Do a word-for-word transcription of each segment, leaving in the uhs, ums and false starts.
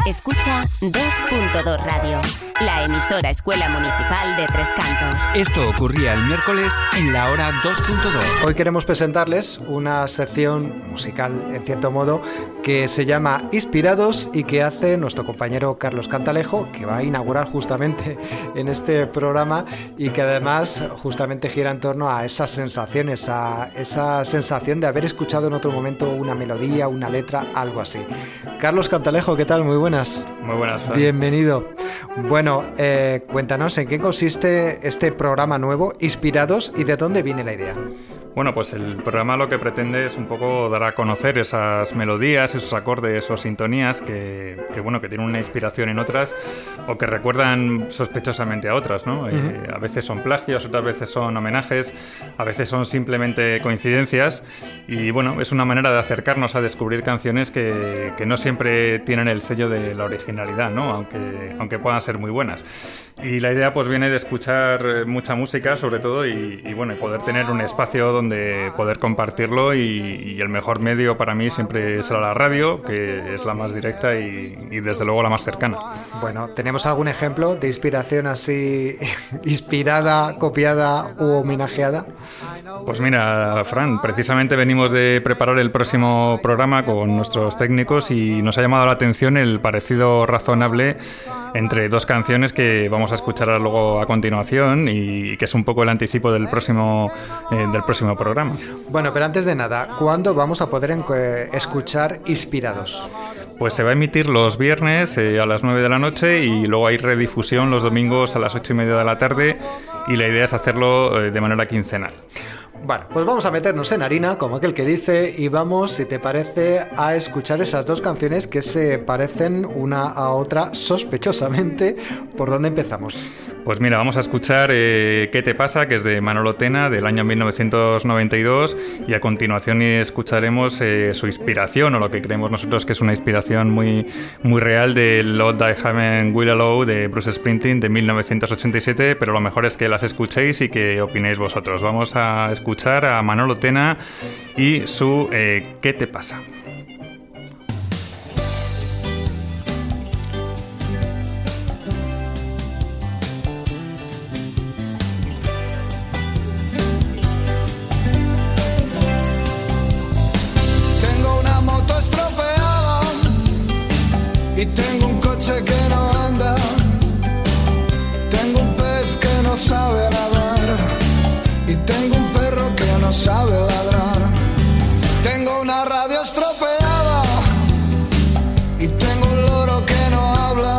Escucha dos punto dos Radio, la emisora Escuela Municipal de Tres Cantos. Esto ocurría el miércoles en la hora dos punto dos. Hoy queremos presentarles una sección musical, en cierto modo, que se llama Inspirados y que hace nuestro compañero Carlos Cantalejo, que va a inaugurar justamente en este programa y que además justamente gira en torno a esas sensaciones, a esa sensación de haber escuchado en otro momento una melodía, una letra, algo así. Carlos Cantalejo, ¿qué tal? Muy buenas. Muy buenas, Fran. Bienvenido. Bueno, eh, cuéntanos en qué consiste este programa nuevo, Inspirados, y de dónde viene la idea. Bueno, pues el programa lo que pretende es un poco dar a conocer esas melodías, esos acordes o sintonías que, que bueno, que tienen una inspiración en otras o que recuerdan sospechosamente a otras, ¿no? Uh-huh. Eh, a veces son plagios, otras veces son homenajes, a veces son simplemente coincidencias y bueno, es una manera de acercarnos a descubrir canciones que, que no siempre tienen el sello de la originalidad, ¿no? Aunque, aunque puedan ser muy buenas. Y la idea pues viene de escuchar mucha música sobre todo y, y bueno, poder tener un espacio donde poder compartirlo y, y el mejor medio para mí siempre será la radio, que es la más directa y, y desde luego la más cercana. Bueno, ¿tenemos algún ejemplo de inspiración así inspirada, copiada u homenajeada? Pues mira, Fran, precisamente venimos de preparar el próximo programa con nuestros técnicos y nos ha llamado la atención el parecido razonable entre dos canciones que vamos a escuchar luego a continuación y que es un poco el anticipo del próximo, eh, del próximo programa. Bueno, pero antes de nada, ¿cuándo vamos a poder en- escuchar Inspirados? Pues se va a emitir los viernes eh, a las nueve de la noche y luego hay redifusión los domingos a las ocho y media de la tarde y la idea es hacerlo eh, de manera quincenal. Bueno, pues vamos a meternos en harina, como aquel que dice, y vamos, si te parece, a escuchar esas dos canciones que se parecen una a otra sospechosamente. ¿Por dónde empezamos? Pues mira, vamos a escuchar eh, ¿Qué te pasa?, que es de Manolo Tena, del año mil novecientos noventa y dos, y a continuación escucharemos eh, su inspiración, o lo que creemos nosotros que es una inspiración muy, muy real, de Lord I Haven't Will Allow, de Bruce Springsteen, de mil novecientos ochenta y siete, pero lo mejor es que las escuchéis y que opinéis vosotros. Vamos a escuchar a Manolo Tena y su eh, ¿Qué te pasa? Y tengo un coche que no anda, tengo un pez que no sabe nadar, y tengo un perro que no sabe ladrar. Tengo una radio estropeada, y tengo un loro que no habla,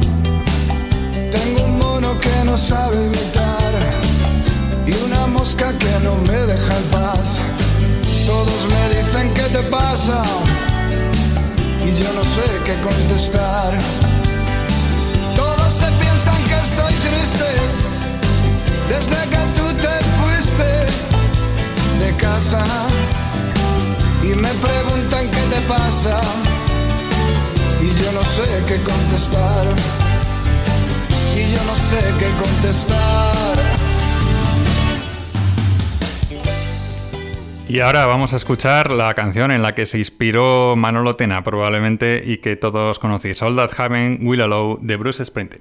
tengo un mono que no sabe imitar, y una mosca que no me deja en paz. Todos me dicen ¿qué te pasa? Y yo no sé qué contestar. Todos se piensan que estoy triste desde que tú te fuiste de casa y me preguntan qué te pasa y yo no sé qué contestar. Y yo no sé qué contestar. Y ahora vamos a escuchar la canción en la que se inspiró Manolo Tena probablemente y que todos conocéis, All That Haven't Will Allow, de Bruce Springsteen.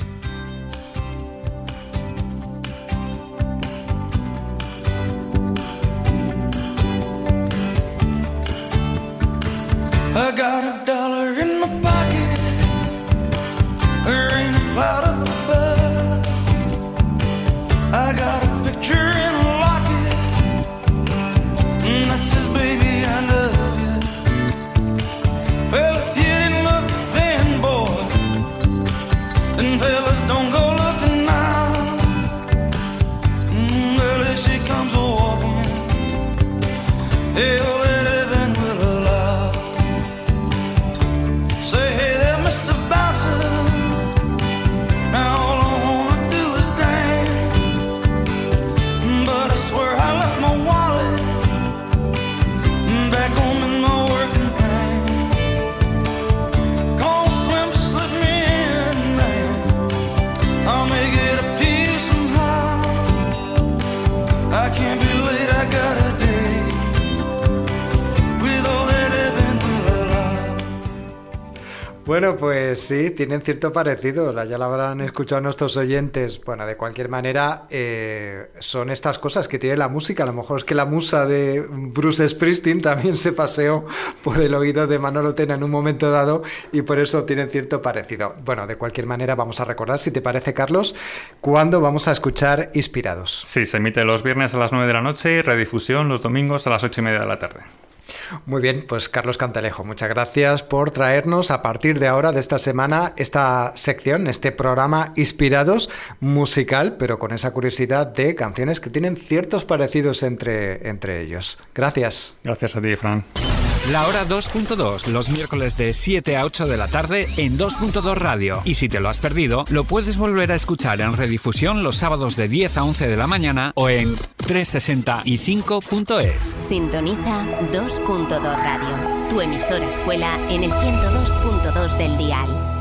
I got a dollar in my pocket, there ain't a cloud up above. I got a picture in a locket, and that says, baby, I love you. Well, if you didn't look then, boy, then fellas don't go looking now. Mm, well, if she comes a walking, hell, that heaven will allow. Say, hey there, Mister Bouncer, now all I wanna do is dance. Bueno, pues sí, tienen cierto parecido, ya lo habrán escuchado nuestros oyentes. Bueno, de cualquier manera, eh, son estas cosas que tiene la música. A lo mejor es que la musa de Bruce Springsteen también se paseó por el oído de Manolo Tena en un momento dado y por eso tienen cierto parecido. Bueno, de cualquier manera, vamos a recordar, si te parece, Carlos, cuándo vamos a escuchar Inspirados. Sí, se emite los viernes a las nueve de la noche y redifusión los domingos a las ocho y media de la tarde. Muy bien, pues Carlos Cantalejo, muchas gracias por traernos a partir de ahora, de esta semana, esta sección, este programa Inspirados musical, pero con esa curiosidad de canciones que tienen ciertos parecidos entre, entre ellos. Gracias. Gracias a ti, Fran. La hora dos punto dos, los miércoles de siete a ocho de la tarde en dos punto dos Radio. Y si te lo has perdido, lo puedes volver a escuchar en redifusión los sábados de diez a once de la mañana o en trescientos sesenta y cinco punto es. Sintoniza dos punto dos Radio, tu emisora escuela en el ciento dos punto dos del dial.